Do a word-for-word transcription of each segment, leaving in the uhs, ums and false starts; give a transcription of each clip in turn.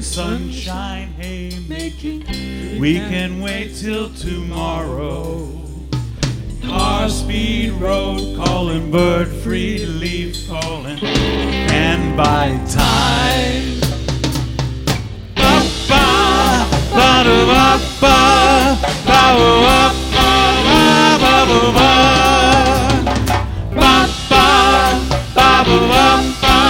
sunshine, haymaking. We can wait till tomorrow. Car speed road calling, bird free leaf calling, and by time. Ba ba ba ba ba ba ba ba ba ba ba ba ba.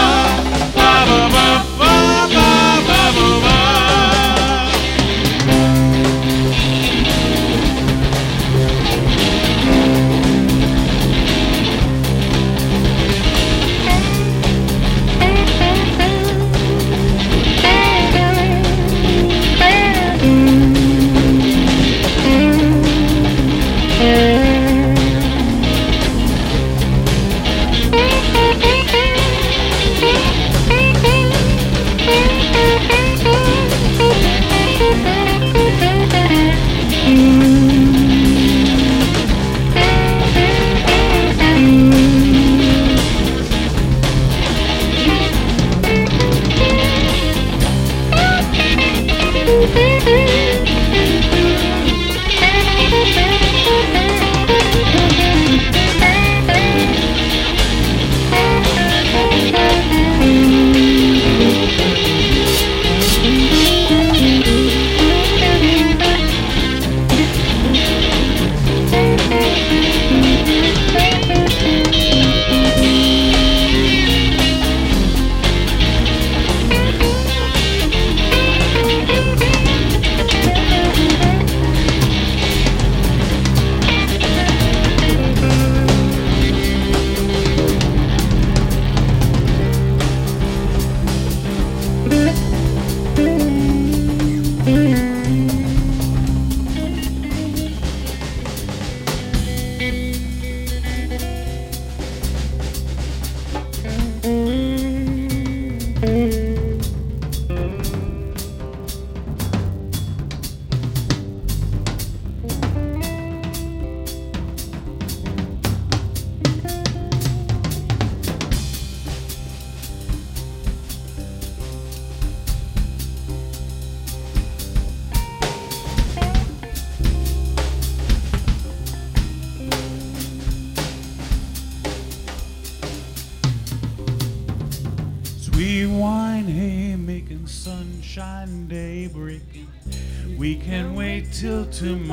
Sweet wine, haymaking, sunshine, day breaking. We can wait till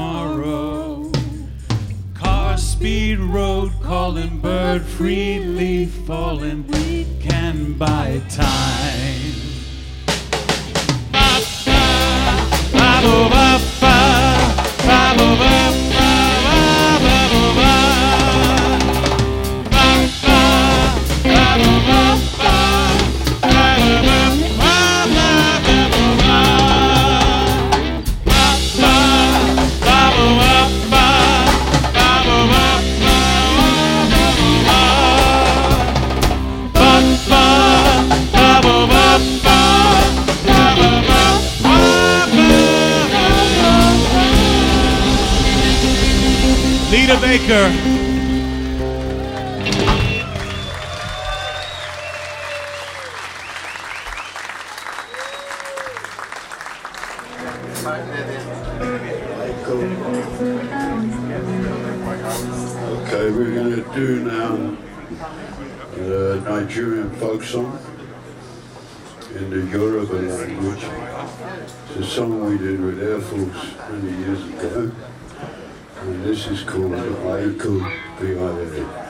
tomorrow. Car speed road calling, bird free leaf falling. We can buy time. Ba ba ba ba ba ba ba ba. Lita Baker. Okay, we're going to do now the Nigerian folk song in the Yoruba language. It's a song we did with Air Force many years ago. And this is called Aiku Biale.